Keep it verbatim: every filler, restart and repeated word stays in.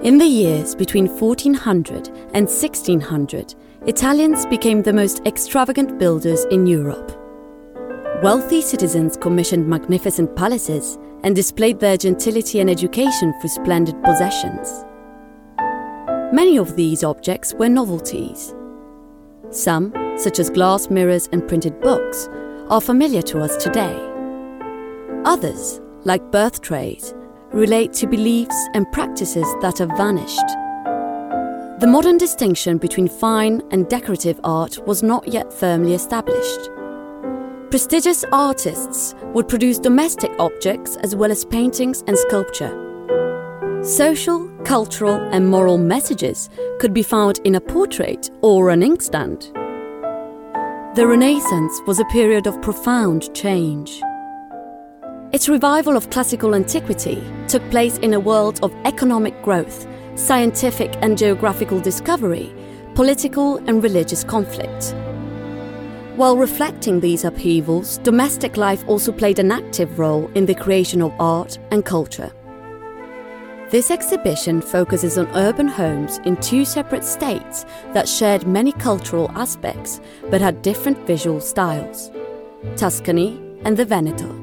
In the years between fourteen hundred and sixteen hundred, Italians became the most extravagant builders in Europe. Wealthy citizens commissioned magnificent palaces and displayed their gentility and education through splendid possessions. Many of these objects were novelties. Some, such as glass mirrors and printed books, are familiar to us today. Others, like birth trays, relate to beliefs and practices that have vanished. The modern distinction between fine and decorative art was not yet firmly established. Prestigious artists would produce domestic objects as well as paintings and sculpture. Social, cultural, and moral messages could be found in a portrait or an inkstand. The Renaissance was a period of profound change. Its revival of classical antiquity took place in a world of economic growth, scientific and geographical discovery, political and religious conflict. While reflecting these upheavals, domestic life also played an active role in the creation of art and culture. This exhibition focuses on urban homes in two separate states that shared many cultural aspects but had different visual styles: Tuscany and the Veneto.